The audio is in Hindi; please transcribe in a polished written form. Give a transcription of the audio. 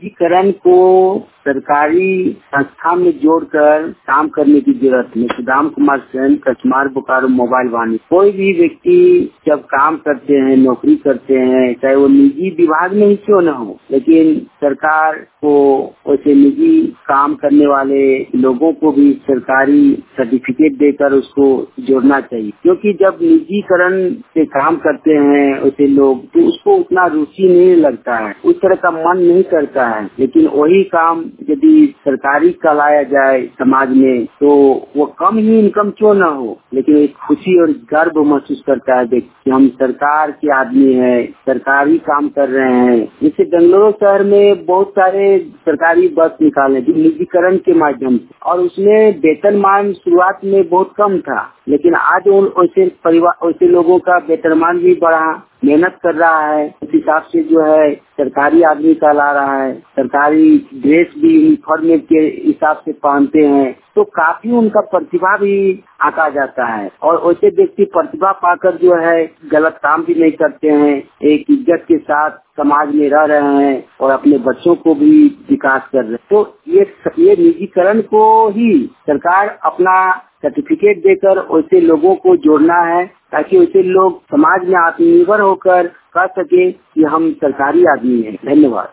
निजीकरण को सरकारी संस्था में जोड़कर काम करने की जरूरत है। सुदाम कुमार सेन, कचमार बोकारो मोबाइल वाणी। कोई भी व्यक्ति जब काम करते हैं, नौकरी करते हैं, चाहे वो निजी विभाग में ही क्यों न हो, लेकिन सरकार को वैसे निजी काम करने वाले लोगों को भी सरकारी सर्टिफिकेट देकर उसको जोड़ना चाहिए। क्योंकि जब निजीकरण से काम करते हैं वैसे लोग, तो उसको उतना रुचि नहीं लगता है, उस तरह का मन नहीं करता है। लेकिन वही काम यदि सरकारी कहलाया जाए समाज में, तो वो कम ही इनकम क्यों न हो, लेकिन एक खुशी और गर्व महसूस करता है कि हम सरकार के आदमी हैं, सरकारी काम कर रहे हैं। जैसे बेंगलुरु शहर में बहुत सारे सरकारी बस निकाले निजीकरण के माध्यम से, और उसमें वेतनमान शुरुआत में बहुत कम था, लेकिन आज वैसे परिवार वैसे लोगों का वेतनमान भी बढ़ा, मेहनत कर रहा है, उस हिसाब से जो है सरकारी आदमी कहला रहा है, सरकारी ड्रेस भी यूनिफॉर्म के हिसाब से पहनते हैं, तो काफी उनका प्रतिभा भी आका जाता है। और वैसे व्यक्ति प्रतिभा पाकर जो है गलत काम भी नहीं करते हैं, एक इज्जत के साथ समाज में रह रहे हैं और अपने बच्चों को भी विकास कर रहे हैं। तो ये निजीकरण को ही सरकार अपना सर्टिफिकेट देकर वैसे लोगों को जोड़ना है, ताकि वैसे लोग समाज में आत्मनिर्भर होकर कह सके कि हम सरकारी आदमी हैं। धन्यवाद।